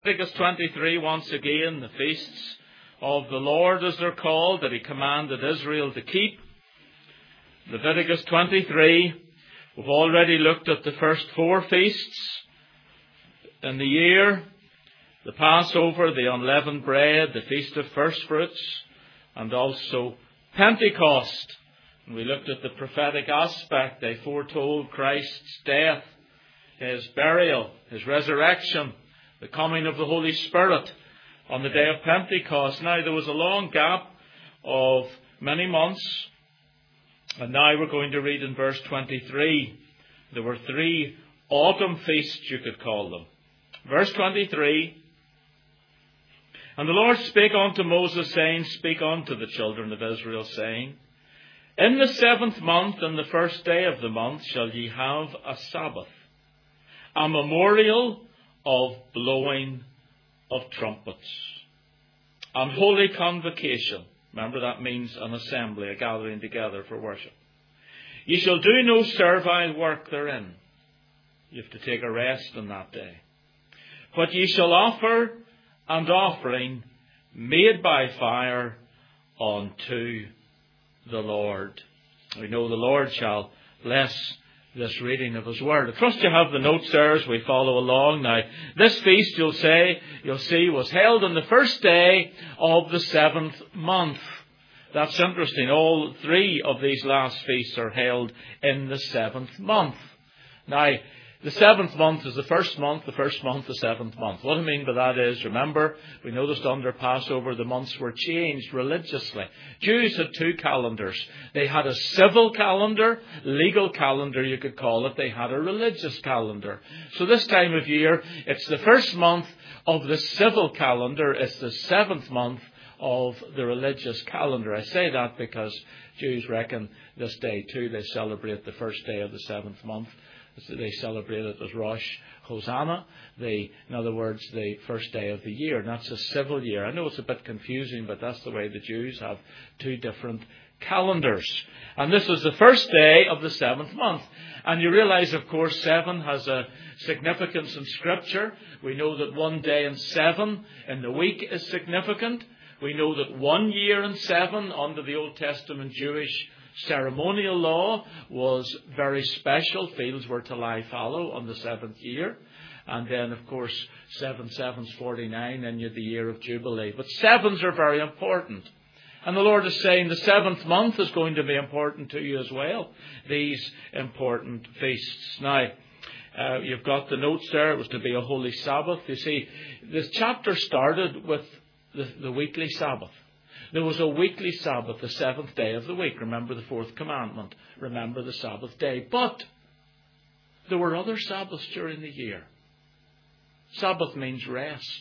Leviticus 23, once again, the feasts of the Lord, as they're called, that He commanded Israel to keep. Leviticus 23, we've already looked at the first 4 feasts in the year: the Passover, the unleavened bread, the Feast of First Fruits, and also Pentecost. And we looked at the prophetic aspect. They foretold Christ's death, His burial, His resurrection, the coming of the Holy Spirit on the day of Pentecost. Now, there was a long gap of many months, and now we're going to read in verse 23. There were 3 autumn feasts, you could call them. Verse 23, "And the Lord spake unto Moses, saying, Speak unto the children of Israel, saying, In the 7th month, and the first day of the month, shall ye have a Sabbath, a memorial of blowing of trumpets, and holy convocation." Remember, that means an assembly, a gathering together for worship. "Ye shall do no servile work therein." You have to take a rest on that day. "But ye shall offer an offering made by fire unto the Lord." We know the Lord shall bless this reading of His Word. I trust you have the notes there as we follow along. Now, this feast, you'll see, was held on the first day of the 7th month. That's interesting. All 3 of these last feasts are held in the 7th month. Now, the 7th month is the first month, the 7th month. What I mean by that is, remember, we noticed under Passover the months were changed religiously. Jews had 2 calendars. They had a civil calendar, legal calendar you could call it. They had a religious calendar. So this time of year, it's the first month of the civil calendar. It's the 7th month of the religious calendar. I say that because Jews reckon this day too, they celebrate the first day of the 7th month. They celebrate it as Rosh Hosanna, in other words, the first day of the year. And that's a civil year. I know it's a bit confusing, but that's the way the Jews have 2 different calendars. And this was the first day of the 7th month. And you realize, of course, 7 has a significance in Scripture. We know that 1 day in 7 in the week is significant. We know that 1 year in 7 under the Old Testament Jewish ceremonial law was very special. Fields were to lie fallow on the 7th year. And then, of course, 7 7's 49, and you had the year of Jubilee. But 7s are very important. And the Lord is saying the 7th month is going to be important to you as well. These important feasts. Now, you've got the notes there. It was to be a holy Sabbath. You see, this chapter started with the weekly Sabbath. There was a weekly Sabbath, the 7th day of the week. Remember the 4th commandment. Remember the Sabbath day. But there were other Sabbaths during the year. Sabbath means rest.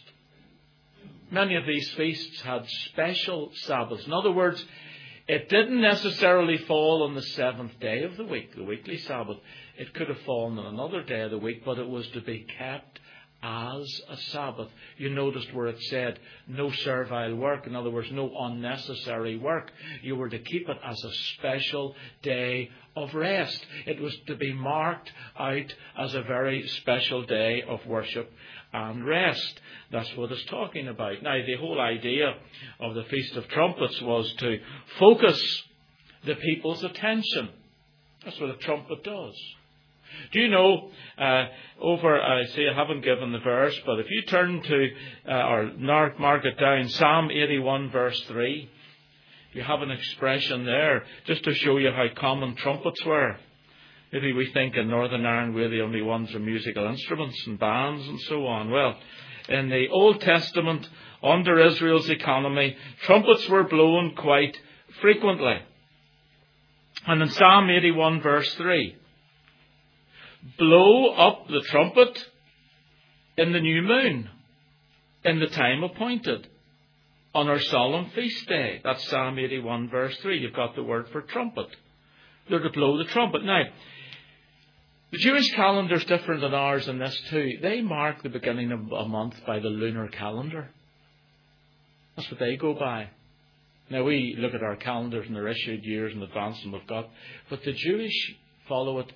Many of these feasts had special Sabbaths. In other words, it didn't necessarily fall on the 7th day of the week, the weekly Sabbath. It could have fallen on another day of the week, but it was to be kept as a Sabbath. You noticed where it said no servile work. In other words, no unnecessary work. You were to keep it as a special day of rest. It was to be marked out as a very special day of worship and rest. That's what it's talking about. Now, the whole idea of the Feast of Trumpets was to focus the people's attention. That's what a trumpet does. Do you know, I say I haven't given the verse, but if you turn to, or mark it down, Psalm 81 verse 3, you have an expression there, just to show you how common trumpets were. Maybe we think in Northern Ireland we're the only ones with musical instruments and bands and so on. Well, in the Old Testament, under Israel's economy, trumpets were blown quite frequently. And in Psalm 81 verse 3, blow up the trumpet in the new moon, in the time appointed, on our solemn feast day. That's Psalm 81 verse 3. You've got the word for trumpet. They're to blow the trumpet. Now, the Jewish calendar is different than ours in this too. They mark the beginning of a month by the lunar calendar. That's what they go by. Now, we look at our calendars and they're issued years in advance and we've got, but the Jewish follow it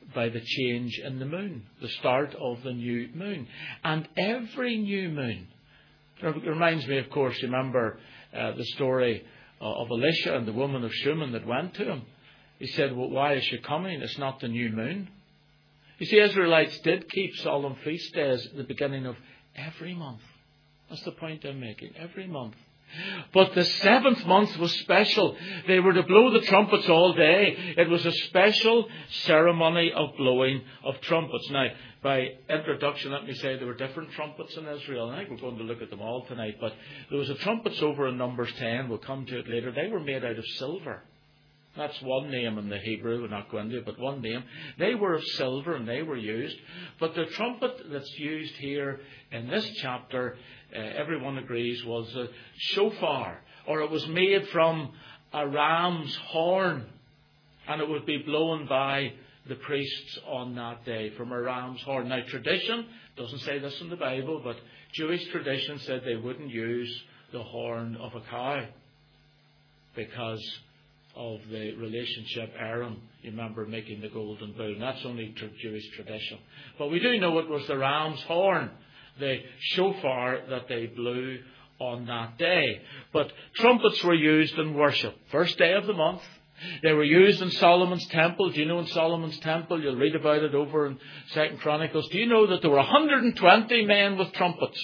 by the change in the moon, the start of the new moon. And every new moon, it reminds me, of course, remember the story of Elisha and the woman of Shunem that went to him. He said, well, why is she coming? It's not the new moon. You see, Israelites did keep solemn feast days at the beginning of every month. That's the point I'm making. Every month. But the 7th month was special. They were to blow the trumpets all day. It was a special ceremony of blowing of trumpets. Now, by introduction, let me say there were different trumpets in Israel. I think we're going to look at them all tonight. But there was a trumpets over in Numbers 10. We'll come to it later. They were made out of silver. That's one name in the Hebrew. We're not going to, but one name. They were of silver and they were used. But the trumpet that's used here in this chapter, everyone agrees, was a shofar, or it was made from a ram's horn, and it would be blown by the priests on that day from a ram's horn. Now, tradition doesn't say this in the Bible, but Jewish tradition said they wouldn't use the horn of a cow because of the relationship Aaron, you remember, making the golden bull. And that's only Jewish tradition. But we do know it was the ram's horn, the shofar that they blew on that day. But trumpets were used in worship. First day of the month. They were used in Solomon's temple. Do you know in Solomon's temple? You'll read about it over in 2 Chronicles. Do you know that there were 120 men with trumpets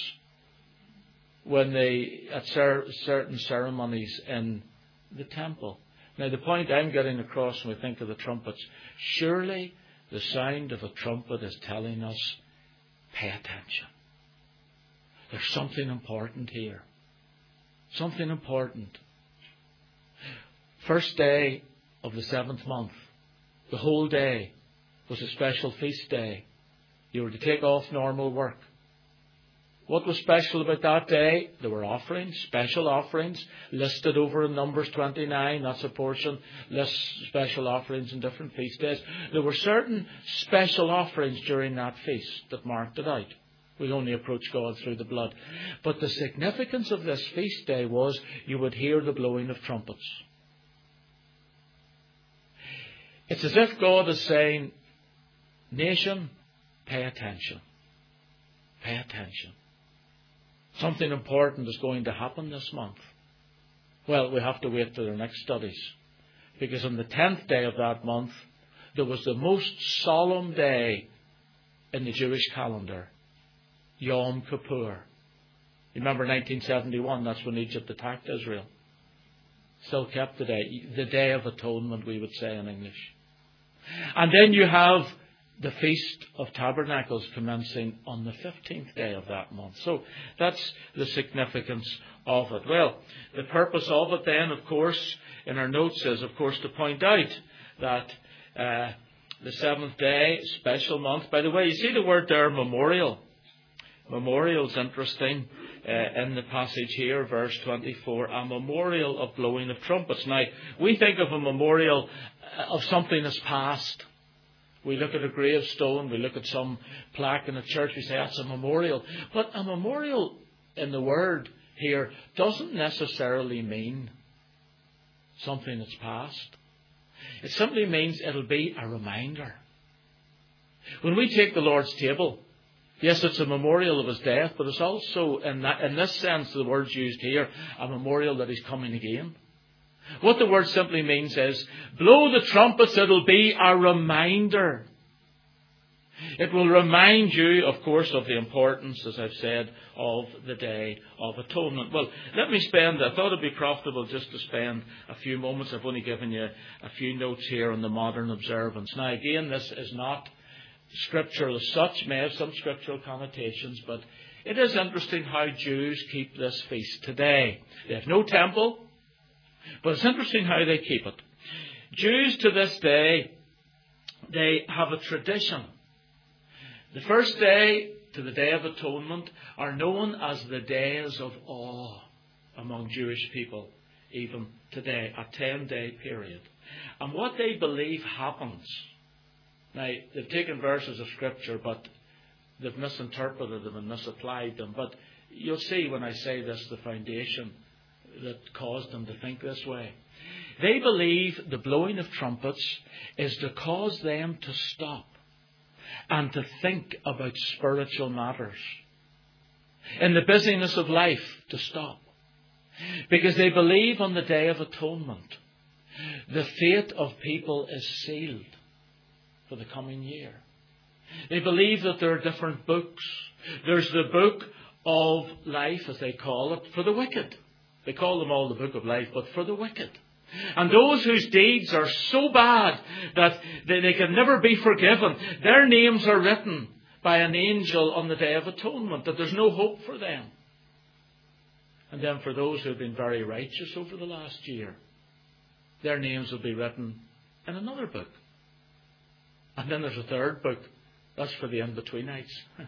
when they at certain ceremonies in the temple? Now, the point I'm getting across when we think of the trumpets, surely the sound of a trumpet is telling us, pay attention. There's something important here. Something important. First day of the 7th month, the whole day was a special feast day. You were to take off normal work. What was special about that day? There were offerings, special offerings, listed over in Numbers 29. That's a portion, lists special offerings in different feast days. There were certain special offerings during that feast that marked it out. We only approach God through the blood. But the significance of this feast day was you would hear the blowing of trumpets. It's as if God is saying, nation, pay attention. Pay attention. Something important is going to happen this month. Well, we have to wait for their next studies. Because on the 10th day of that month, there was the most solemn day in the Jewish calendar. Yom Kippur. You remember 1971, that's when Egypt attacked Israel. Still kept the Day of Atonement, we would say in English. And then you have the Feast of Tabernacles commencing on the 15th day of that month. So that's the significance of it. Well, the purpose of it then, of course, in our notes is, of course, to point out that the 7th day, special month. By the way, you see the word there, memorial. Memorial is interesting in the passage here, verse 24, a memorial of blowing of trumpets. Now, we think of a memorial of something that's past. We look at a gravestone, we look at some plaque in a church, we say that's a memorial. But a memorial in the word here doesn't necessarily mean something that's past. It simply means it'll be a reminder. When we take the Lord's table, yes, it's a memorial of his death, but it's also, in this sense, the word's used here, a memorial that he's coming again. What the word simply means is, blow the trumpets, it'll be a reminder. It will remind you, of course, of the importance, as I've said, of the Day of Atonement. Well, I thought it'd be profitable just to spend a few moments. I've only given you a few notes here on the modern observance. Now, again, this is not scriptural as such, may have some scriptural connotations, but it is interesting how Jews keep this feast today. They have no temple, but it's interesting how they keep it. Jews to this day, they have a tradition. The first day to the Day of Atonement are known as the days of awe among Jewish people, even today, a 10-day period. And what they believe happens, now they've taken verses of Scripture, but they've misinterpreted them and misapplied them. But you'll see when I say this, the foundation that caused them to think this way. They believe the blowing of trumpets is to cause them to stop and to think about spiritual matters. In the busyness of life, to stop. Because they believe on the Day of Atonement, the fate of people is sealed for the coming year. They believe that there are different books. There's the book of life, as they call it, for the wicked. They call them all the book of life, but for the wicked. And those whose deeds are so bad that they can never be forgiven, their names are written by an angel on the Day of Atonement, that there's no hope for them. And then for those who have been very righteous over the last year, their names will be written in another book. And then there's a third book. That's for the in-betweenites.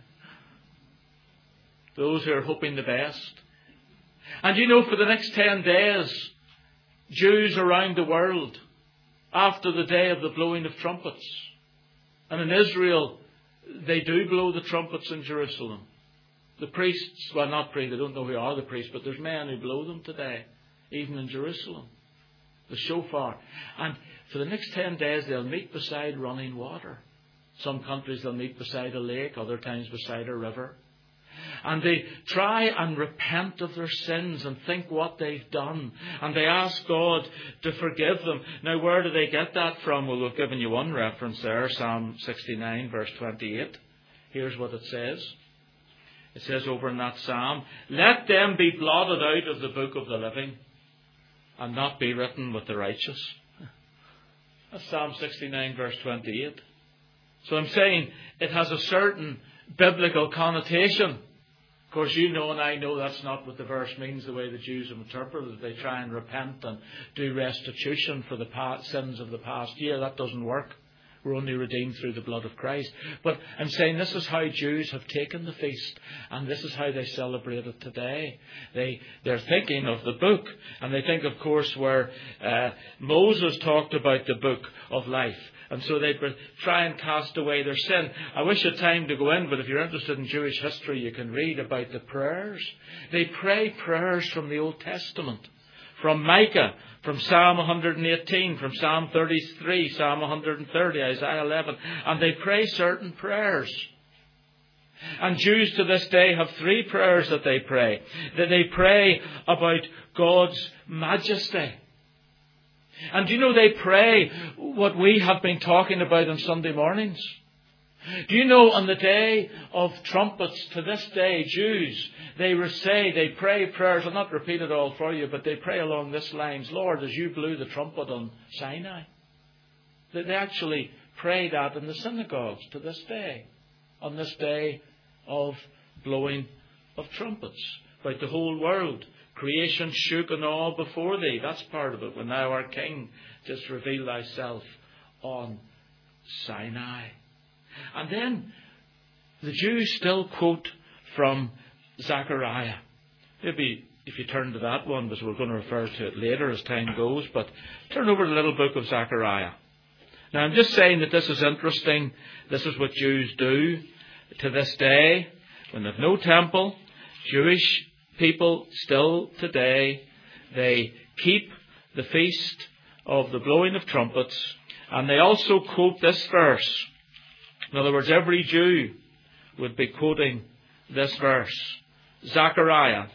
Those who are hoping the best. And you know, for the next 10 days, Jews around the world, after the day of the blowing of trumpets, and in Israel, they do blow the trumpets in Jerusalem. The priests, well, not priests, they don't know who are the priests, but there's men who blow them today, even in Jerusalem. The shofar. And for the next 10 days, they'll meet beside running water. Some countries they'll meet beside a lake, other times beside a river. And they try and repent of their sins and think what they've done. And they ask God to forgive them. Now, where do they get that from? Well, we've given you one reference there, Psalm 69, verse 28. Here's what it says. It says over in that psalm, "Let them be blotted out of the book of the living and not be written with the righteous." That's Psalm 69, verse 28. So I'm saying it has a certain biblical connotation. Of course, you know and I know that's not what the verse means, the way the Jews have interpreted it. They try and repent and do restitution for the sins of the past year. That doesn't work. We're only redeemed through the blood of Christ. But I'm saying this is how Jews have taken the feast, and this is how they celebrate it today. They're thinking of the book, and they think, of course, where Moses talked about the book of life. And so they try and cast away their sin. I wish I had time to go in, but if you're interested in Jewish history, you can read about the prayers. They pray prayers from the Old Testament. From Micah, from Psalm 118, from Psalm 33, Psalm 130, Isaiah 11. And they pray certain prayers. And Jews to this day have three prayers that they pray. That they pray about God's majesty. And do you know they pray what we have been talking about on Sunday mornings? Do you know on the day of trumpets to this day, Jews, they pray prayers. I'll not repeat it all for you, but they pray along this lines. Lord, as you blew the trumpet on Sinai. They actually pray that in the synagogues to this day. On this day of blowing of trumpets. About the whole world. Creation shook in awe before thee. That's part of it. When thou art king, just reveal thyself on Sinai. And then the Jews still quote from Zechariah. Maybe if you turn to that one, because we're going to refer to it later as time goes, but turn over to the little book of Zechariah. Now I'm just saying that this is interesting. This is what Jews do to this day. When they have no temple, Jewish people still today, they keep the feast of the blowing of trumpets, and they also quote this verse. In other words, every Jew would be quoting this verse. Zechariah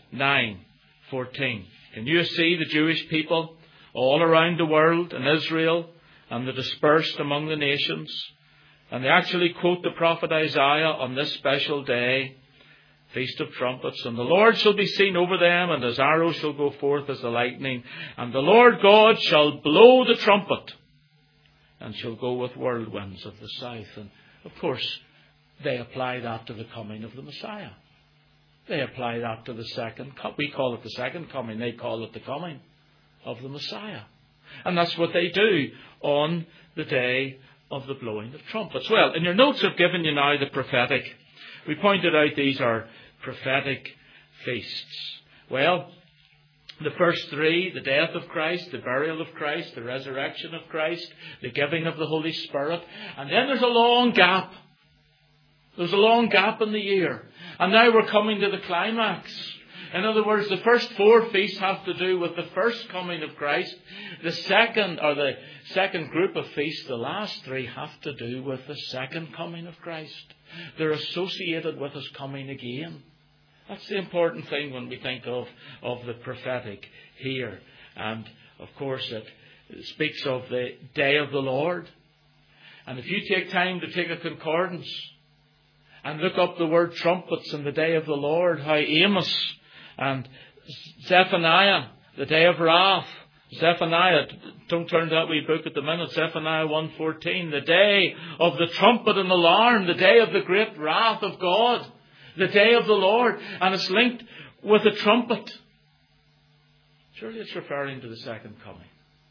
9:14. Can you see the Jewish people all around the world in Israel and the dispersed among the nations? And they actually quote the prophet Isaiah on this special day, Feast of Trumpets. And the Lord shall be seen over them, and his arrow shall go forth as the lightning. And the Lord God shall blow the trumpet, and shall go with whirlwinds of the south. And of course, they apply that to the coming of the Messiah. They apply that to the second coming. We call it the second coming. They call it the coming of the Messiah. And that's what they do on the day of the blowing of trumpets. Well, in your notes I've given you now the prophetic. We pointed out these are prophetic feasts. Well, the first three, the death of Christ, the burial of Christ, the resurrection of Christ, the giving of the Holy Spirit. And then there's a long gap. There's a long gap in the year. And now we're coming to the climax. In other words, the first 4 feasts have to do with the first coming of Christ. The second group of feasts, the last 3, have to do with the second coming of Christ. They're associated with His coming again. That's the important thing when we think of the prophetic here. And, of course, it speaks of the day of the Lord. And if you take time to take a concordance and look up the word trumpets in the day of the Lord, how Amos and Zephaniah, the day of wrath, Zephaniah, don't turn to that wee book at the minute, Zephaniah 1:14, the day of the trumpet and alarm, the day of the great wrath of God, the day of the Lord, and it's linked with a trumpet. Surely it's referring to the second coming.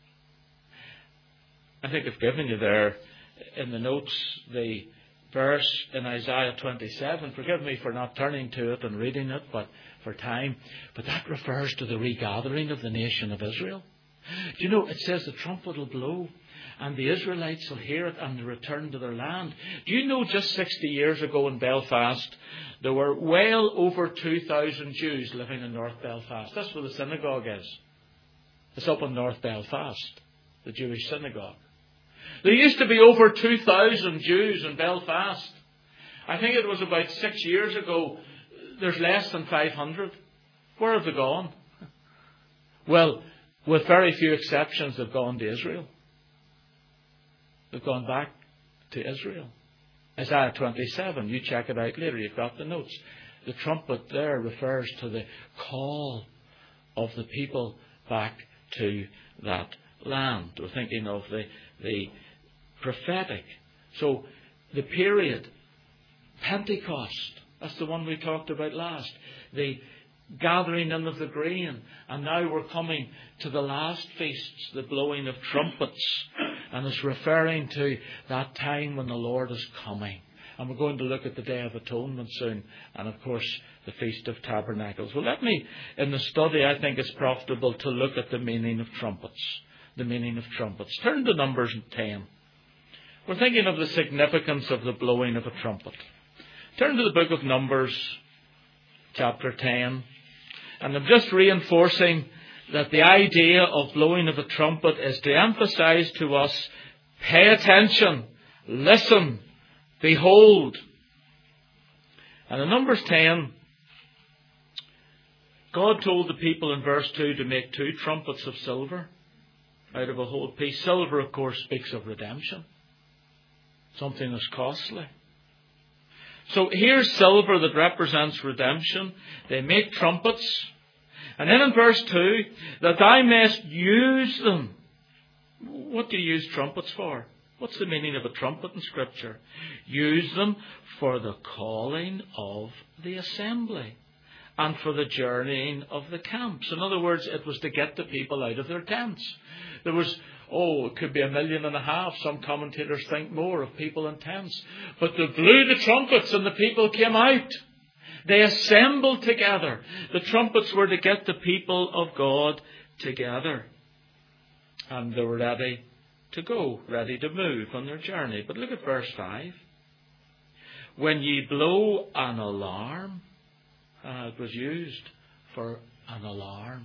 I think I've given you there in the notes the verse in Isaiah 27. Forgive me for not turning to it and reading it, but for time. But that refers to the regathering of the nation of Israel. Do you know, it says the trumpet will blow and the Israelites will hear it and return to their land. Do you know just 60 years ago in Belfast, there were well over 2,000 Jews living in North Belfast. That's where the synagogue is. It's up in North Belfast, the Jewish synagogue. There used to be over 2,000 Jews in Belfast. I think it was about 6 years ago. There's less than 500. Where have they gone? Well, with very few exceptions, they've gone to Israel. They've gone back to Israel. Isaiah 27, you check it out later, you've got the notes. The trumpet there refers to the call of the people back to that land. We're thinking of the prophetic. So the period, Pentecost, that's the one we talked about last. The gathering in of the grain. And now we're coming to the last feasts, the blowing of trumpets. And it's referring to that time when the Lord is coming. And we're going to look at the Day of Atonement soon. And of course, the Feast of Tabernacles. Well, in the study, I think it's profitable to look at the meaning of trumpets. The meaning of trumpets. Turn to Numbers 10. We're thinking of the significance of the blowing of a trumpet. Turn to the book of Numbers, chapter 10. And I'm just reinforcing that the idea of blowing of a trumpet is to emphasize to us, pay attention, listen, behold. And in Numbers 10, God told the people in verse 2 to make 2 trumpets of silver out of a whole piece. Silver, of course, speaks of redemption. Something that's costly. So here's silver that represents redemption. They make trumpets. And then in verse 2, that thou mayest use them. What do you use trumpets for? What's the meaning of a trumpet in Scripture? Use them for the calling of the assembly and for the journeying of the camps. In other words, it was to get the people out of their tents. There was, it could be 1.5 million. Some commentators think more of people in tents. But they blew the trumpets and the people came out. They assembled together. The trumpets were to get the people of God together. And they were ready to go, ready to move on their journey. But look at verse 5. When ye blow an alarm, it was used for an alarm.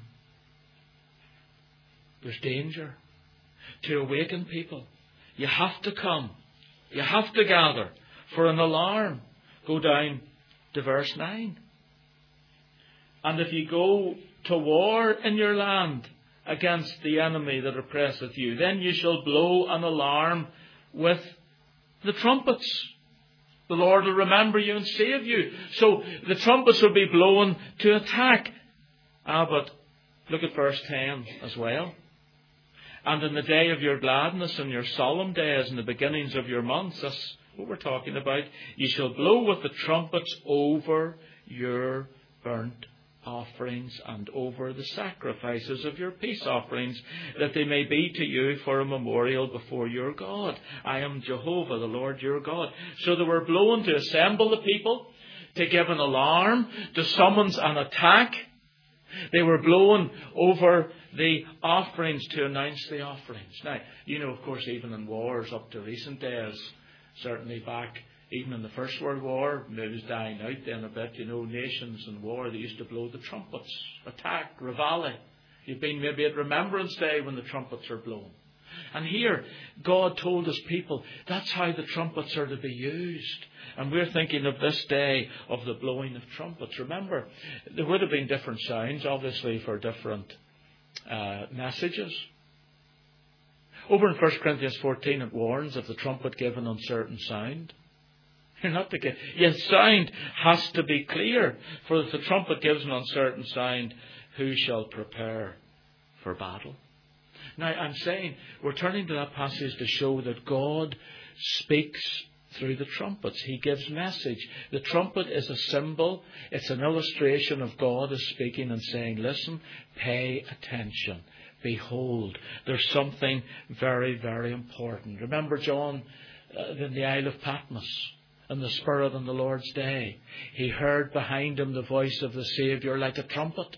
There's danger. To awaken people, you have to come. You have to gather for an alarm. Go down to verse 9. And if you go to war in your land against the enemy that oppresseth you, then you shall blow an alarm with the trumpets. The Lord will remember you and save you. So the trumpets will be blown to attack. But look at verse 10 as well. And in the day of your gladness and your solemn days and the beginnings of your months, that's what we're talking about, ye shall blow with the trumpets over your burnt offerings and over the sacrifices of your peace offerings, that they may be to you for a memorial before your God. I am Jehovah, the Lord your God. So they were blown to assemble the people, to give an alarm, to summons an attack. They were blown over the offerings to announce the offerings. Now, you know, of course, even in wars up to recent days, certainly back Even in the First World War, it was dying out then a bit. Nations in war, they used to blow the trumpets. Attack, reveille. You've been maybe at Remembrance Day when the trumpets are blown. And here, God told His people, that's how the trumpets are to be used. And we're thinking of this day of the blowing of trumpets. Remember, there would have been different sounds, obviously, for different messages. Over in 1 Corinthians 14, it warns of the trumpet given uncertain sound. You're not to get. Yes, sound has to be clear. For if the trumpet gives an uncertain sound, who shall prepare for battle? Now, I'm saying we're turning to that passage to show that God speaks through the trumpets. He gives message. The trumpet is a symbol. It's an illustration of God as speaking and saying, listen, pay attention. Behold, there's something very, very important. Remember John in the Isle of Patmos and the Spirit on the Lord's day. He heard behind him the voice of the Saviour like a trumpet.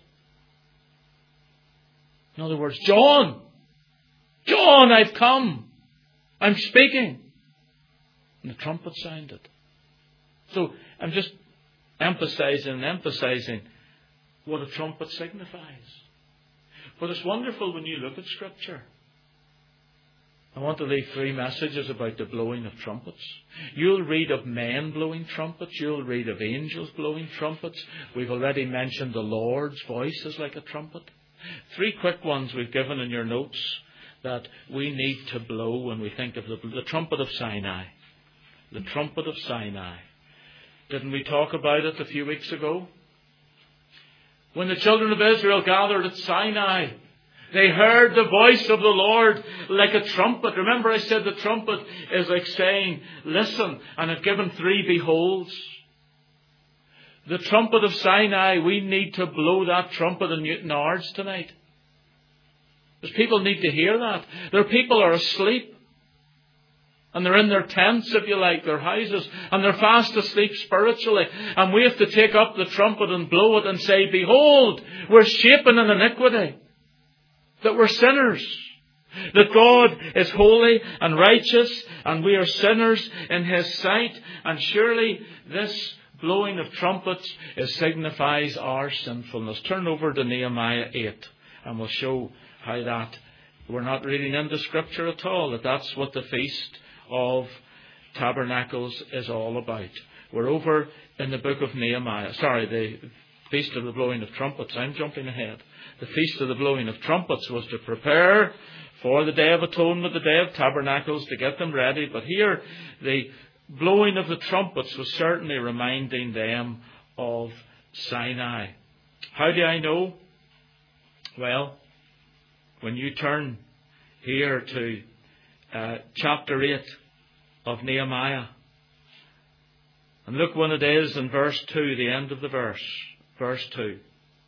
In other words, John, I've come. I'm speaking. And the trumpet sounded. So I'm just emphasizing what a trumpet signifies. But it's wonderful when you look at Scripture. I want to leave 3 messages about the blowing of trumpets. You'll read of men blowing trumpets. You'll read of angels blowing trumpets. We've already mentioned the Lord's voice is like a trumpet. 3 quick ones we've given in your notes that we need to blow when we think of the trumpet of Sinai. The trumpet of Sinai. Didn't we talk about it a few weeks ago? When the children of Israel gathered at Sinai, they heard the voice of the Lord like a trumpet. Remember I said the trumpet is like saying, listen, and I've given 3 beholds. The trumpet of Sinai, we need to blow that trumpet in Newton Ards tonight. Because people need to hear that. Their people are asleep. And they're in their tents, if you like, their houses. And they're fast asleep spiritually. And we have to take up the trumpet and blow it and say, behold, we're shapen in iniquity. That we're sinners. That God is holy and righteous. And we are sinners in His sight. And surely this blowing of trumpets signifies our sinfulness. Turn over to Nehemiah 8. And we'll show how that, we're not reading into Scripture at all, that's what the Feast of Tabernacles is all about. We're over in the book of Nehemiah. The Feast of the Blowing of Trumpets. I'm jumping ahead. The Feast of the Blowing of Trumpets was to prepare for the Day of Atonement, the Day of Tabernacles, to get them ready. But here, the blowing of the trumpets was certainly reminding them of Sinai. How do I know? Well, when you turn here to chapter 8 of Nehemiah, and look when it is in verse 2, the end of the verse. Verse 2.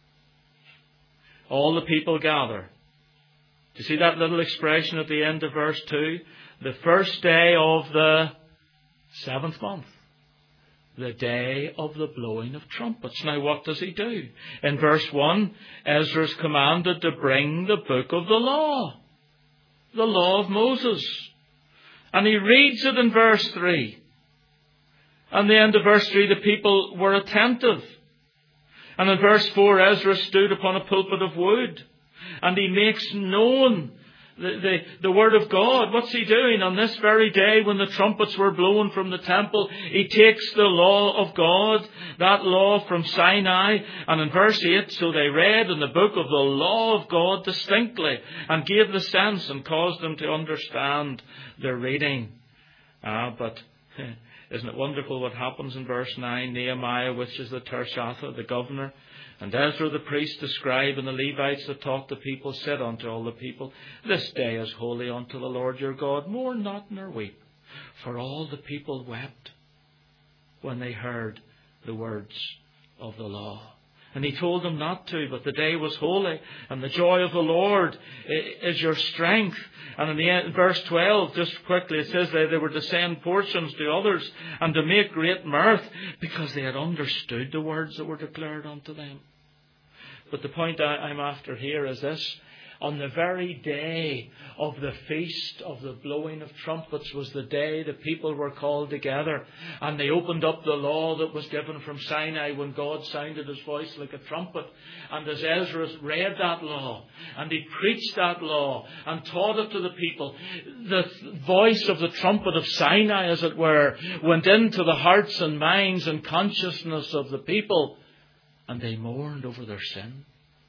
All the people gather. Do you see that little expression at the end of verse 2? The first day of the 7th month. The day of the blowing of trumpets. Now what does he do? In verse 1, Ezra is commanded to bring the book of the law. The law of Moses. And he reads it in verse 3. And the end of verse 3, the people were attentive. And in verse 4, Ezra stood upon a pulpit of wood. And he makes known the word of God. What's he doing? On this very day when the trumpets were blown from the temple, he takes the law of God, that law from Sinai. And in verse 8, so they read in the book of the law of God distinctly and gave the sense and caused them to understand their reading. But isn't it wonderful what happens in verse 9? Nehemiah, which is the Tershatha, the governor, and Ezra the priest, the scribe, and the Levites that taught the people, said unto all the people, this day is holy unto the Lord your God. Mourn not nor weep. For all the people wept when they heard the words of the law. And he told them not to, but the day was holy, and the joy of the Lord is your strength. And in the end, verse 12, just quickly, it says they were to send portions to others and to make great mirth, because they had understood the words that were declared unto them. But the point I'm after here is this. On the very day of the feast of the blowing of trumpets was the day the people were called together, and they opened up the law that was given from Sinai when God sounded his voice like a trumpet. And as Ezra read that law, and he preached that law and taught it to the people, the voice of the trumpet of Sinai, as it were, went into the hearts and minds and consciousness of the people, and they mourned over their sin.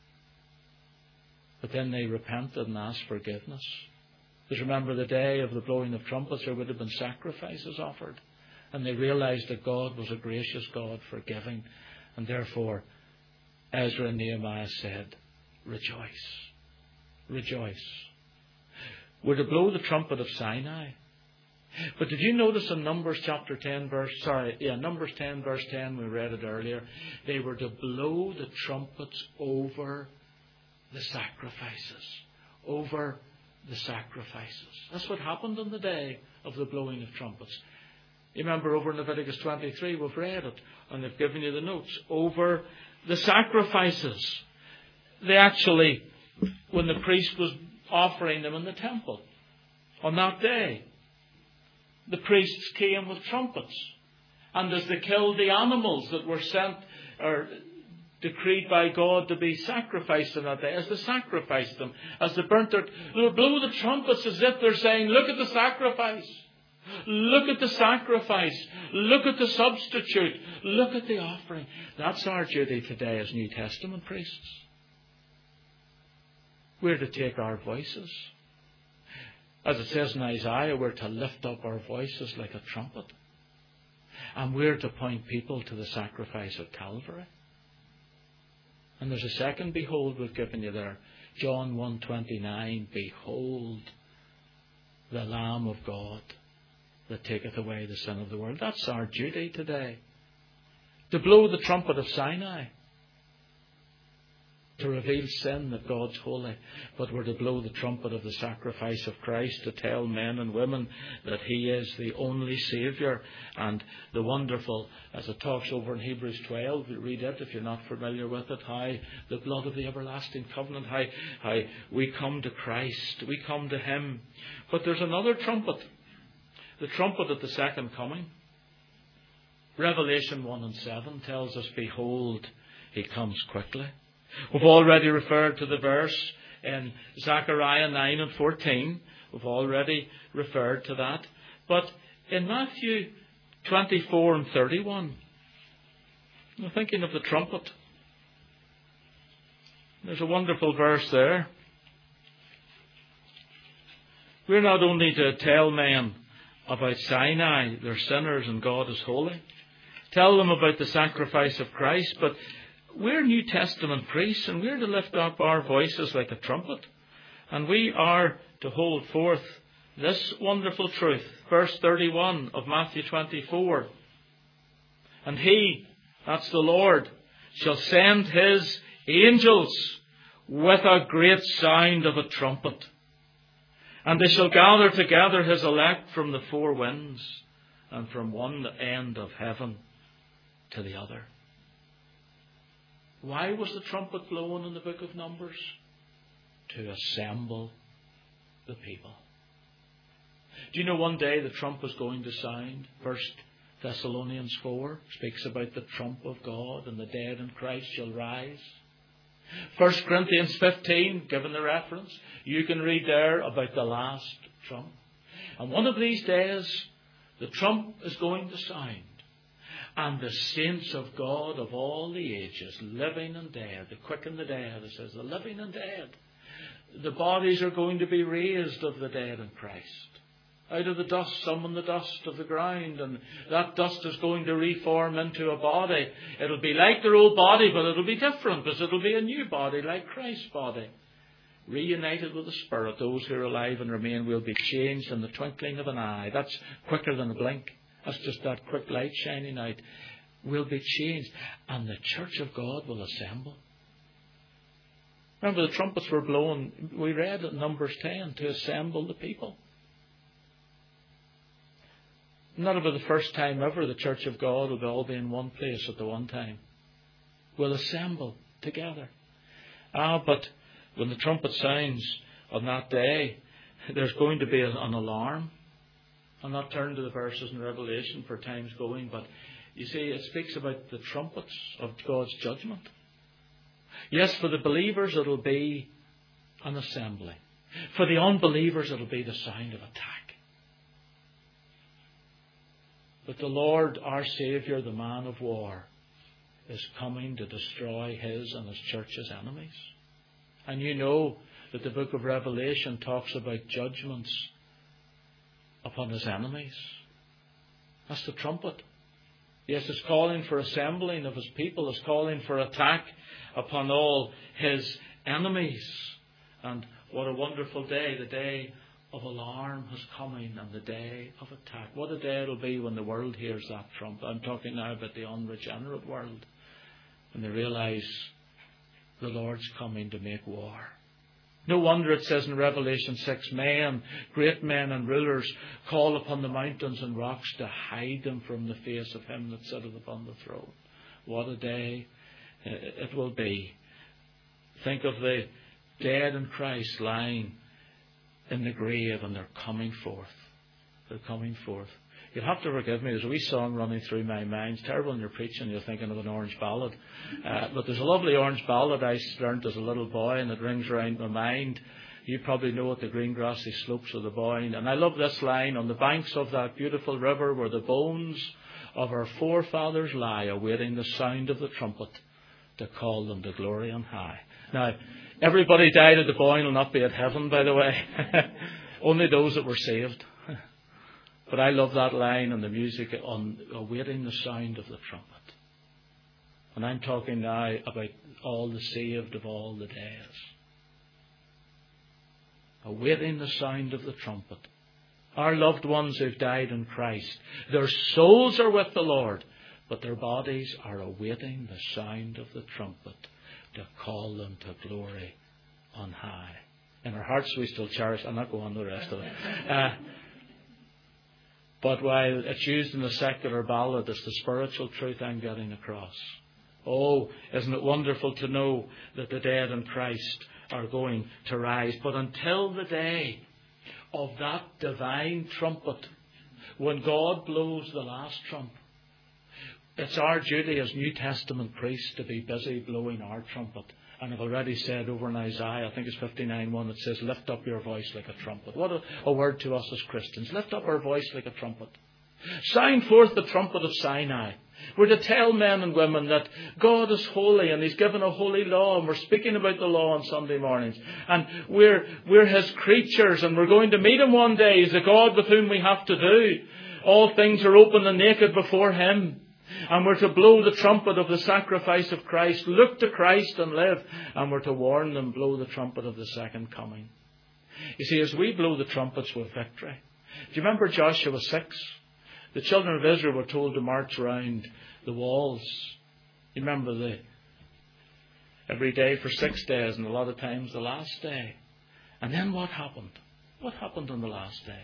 But then they repented and asked forgiveness. Because remember, the day of the blowing of trumpets, there would have been sacrifices offered. And they realized that God was a gracious God, forgiving. And therefore, Ezra and Nehemiah said, rejoice. Rejoice. We're to blow the trumpet of Sinai. But did you notice in Numbers 10 verse 10, we read it earlier, they were to blow the trumpets over the sacrifices. Over the sacrifices. That's what happened on the day of the blowing of trumpets. You remember over in Leviticus 23, we've read it, and they've given you the notes. Over the sacrifices. They actually, when the priest was offering them in the temple, on that day, the priests came with trumpets. And as they killed the animals that were sent, or decreed by God to be sacrificed on that day, as they sacrificed them, as they burnt their, they blew the trumpets as if they're saying, look at the sacrifice. Look at the sacrifice. Look at the substitute. Look at the offering. That's our duty today as New Testament priests. We're to take our voices. As it says in Isaiah, we're to lift up our voices like a trumpet. And we're to point people to the sacrifice of Calvary. And there's a second behold we've given you there. John 1:29. Behold the Lamb of God that taketh away the sin of the world. That's our duty today. To blow the trumpet of Sinai. To reveal sin, that God's holy. But we're to blow the trumpet of the sacrifice of Christ to tell men and women that He is the only Saviour. And the wonderful, as it talks over in Hebrews 12, read it if you're not familiar with it, how the blood of the everlasting covenant, how we come to Christ, we come to Him. But there's another trumpet, the trumpet of the second coming. Revelation 1:7 tells us, behold, He comes quickly. We've already referred to the verse in Zechariah 9:14. We've already referred to that. But in Matthew 24:31, I'm thinking of the trumpet. There's a wonderful verse there. We're not only to tell men about Sinai, they're sinners and God is holy. Tell them about the sacrifice of Christ, but we're New Testament priests, and we're to lift up our voices like a trumpet. And we are to hold forth this wonderful truth. Verse 31 of Matthew 24. And He, that's the Lord, shall send His angels with a great sound of a trumpet. And they shall gather together His elect from the four winds, and from one end of heaven to the other. Why was the trumpet blown in the book of Numbers? To assemble the people. Do you know one day the trump was going to sound? 1 Thessalonians 4 speaks about the trump of God, and the dead in Christ shall rise. 1 Corinthians 15, given the reference, you can read there about the last trump. And one of these days, the trump is going to sound. And the saints of God of all the ages, living and dead, the quick and the dead, it says, the living and dead, the bodies are going to be raised of the dead in Christ. Out of the dust, some in the dust of the ground, and that dust is going to reform into a body. It'll be like their old body, but it'll be different, because it'll be a new body, like Christ's body. Reunited with the Spirit, those who are alive and remain will be changed in the twinkling of an eye. That's quicker than a blink. That's just that quick light shining out. Will be changed. And the church of God will assemble. Remember, the trumpets were blown. We read in Numbers 10 to assemble the people. Not about the first time ever the church of God will all be in one place at the one time. We'll assemble together. But when the trumpet sounds on that day, there's going to be an alarm. I'll not turn to the verses in Revelation for time's going, but you see, it speaks about the trumpets of God's judgment. Yes, for the believers it'll be an assembly. For the unbelievers it'll be the sound of attack. But the Lord, our Saviour, the man of war, is coming to destroy His and His church's enemies. And you know that the book of Revelation talks about judgments upon His enemies. That's the trumpet. Yes, it's calling for assembling of His people. It's calling for attack upon all His enemies. And what a wonderful day. The day of alarm is coming and the day of attack. What a day it'll be when the world hears that trumpet. I'm talking now about the unregenerate world. When they realise the Lord's coming to make war. No wonder it says in Revelation 6, men, great men and rulers call upon the mountains and rocks to hide them from the face of Him that sitteth upon the throne. What a day it will be. Think of the dead in Christ lying in the grave, and they're coming forth. They're coming forth. You'll have to forgive me. There's a wee song running through my mind. It's terrible when you're preaching. You're thinking of an orange ballad. But there's a lovely orange ballad I learned as a little boy, and it rings around my mind. You probably know it, the green grassy slopes of the Boyne. And I love this line, on the banks of that beautiful river where the bones of our forefathers lie, awaiting the sound of the trumpet to call them to glory on high. Now, everybody died at the Boyne will not be at heaven, by the way. Only those that were saved. But I love that line and the music on awaiting the sound of the trumpet. And I'm talking now about all the saved of all the days. Awaiting the sound of the trumpet. Our loved ones who've died in Christ, their souls are with the Lord, but their bodies are awaiting the sound of the trumpet to call them to glory on high. In our hearts we still cherish. I'm not going on the rest of it. But while it's used in a secular ballad, it's the spiritual truth I'm getting across. Oh, isn't it wonderful to know that the dead in Christ are going to rise. But until the day of that divine trumpet, when God blows the last trump, it's our duty as New Testament priests to be busy blowing our trumpet. And I've already said over in Isaiah, I think it's 59:1, it says, lift up your voice like a trumpet. What a word to us as Christians. Lift up our voice like a trumpet. Sound forth the trumpet of Sinai. We're to tell men and women that God is holy and He's given a holy law, and we're speaking about the law on Sunday mornings. And we're His creatures, and we're going to meet Him one day. He's a God with whom we have to do. All things are open and naked before Him. And we're to blow the trumpet of the sacrifice of Christ. Look to Christ and live. And we're to warn them, blow the trumpet of the second coming. You see, as we blow the trumpets with victory. Do you remember Joshua 6? The children of Israel were told to march around the walls. You remember every day for 6 days, and a lot of times the last day. And then what happened? What happened on the last day?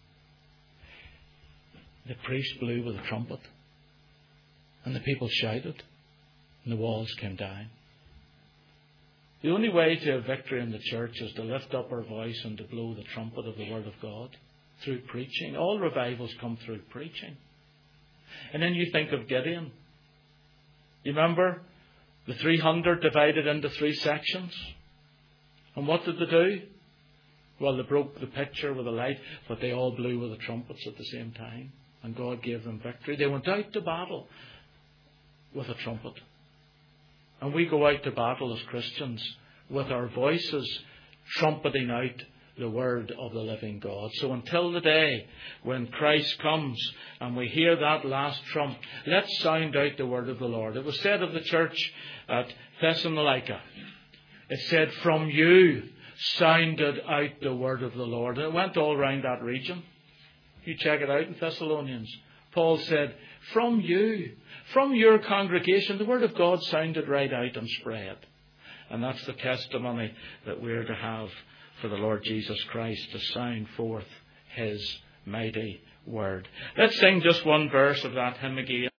The priest blew with a trumpet. And the people shouted, and the walls came down. The only way to have victory in the church is to lift up our voice and to blow the trumpet of the Word of God through preaching. All revivals come through preaching. And then you think of Gideon. You remember the 300 divided into 3 sections? And what did they do? Well, they broke the picture with a light, but they all blew with the trumpets at the same time. And God gave them victory. They went out to battle with a trumpet. And we go out to battle as Christians with our voices trumpeting out the word of the living God. So until the day when Christ comes and we hear that last trump, let's sound out the word of the Lord. It was said of the church at Thessalonica, it said, from you sounded out the word of the Lord. And it went all round that region. You check it out in Thessalonians. Paul said, from you, from your congregation, the word of God sounded right out and spread. And that's the testimony that we're to have for the Lord Jesus Christ, to sound forth His mighty word. Let's sing just one verse of that hymn again.